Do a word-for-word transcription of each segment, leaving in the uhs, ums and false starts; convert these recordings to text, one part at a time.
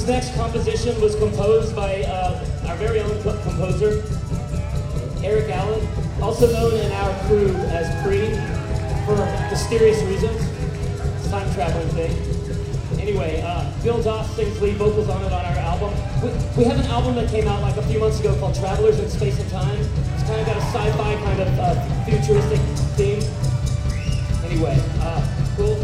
This next composition was composed by uh, our very own co- composer, Eric Allen, also known in our crew as Pre, for mysterious reasons. It's a time traveling thing. Anyway, uh, Bill Doss sings lead vocals on it on our album. We, we have an album that came out like a few months ago called Travelers in Space and Time. It's kind of got a sci-fi kind of uh, futuristic theme. Anyway, uh, cool.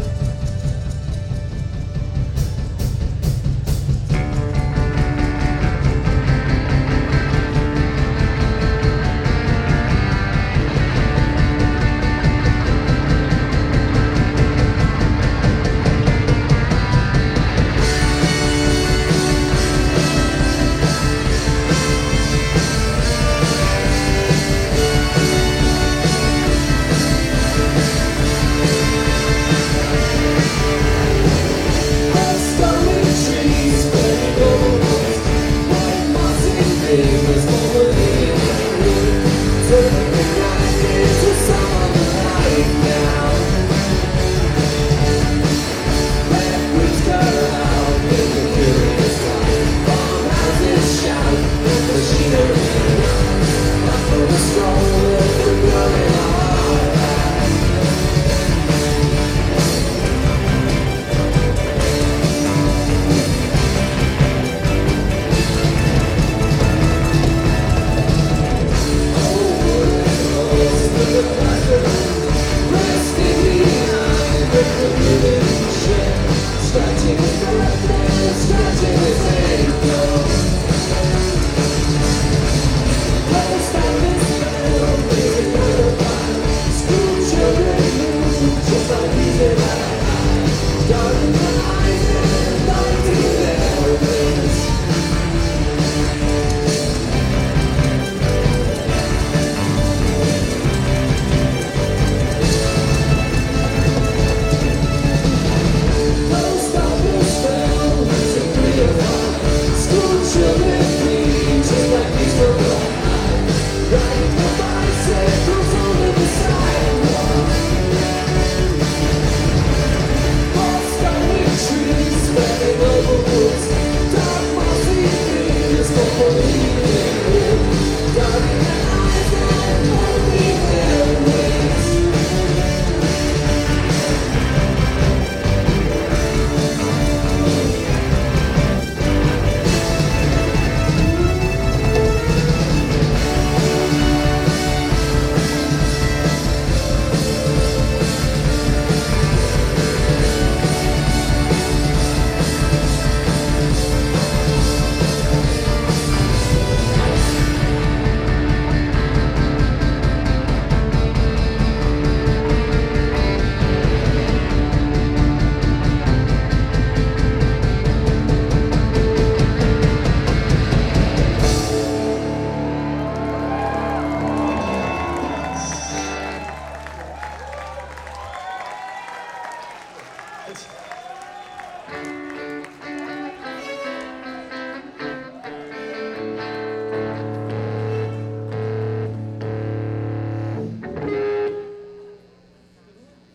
Thanks.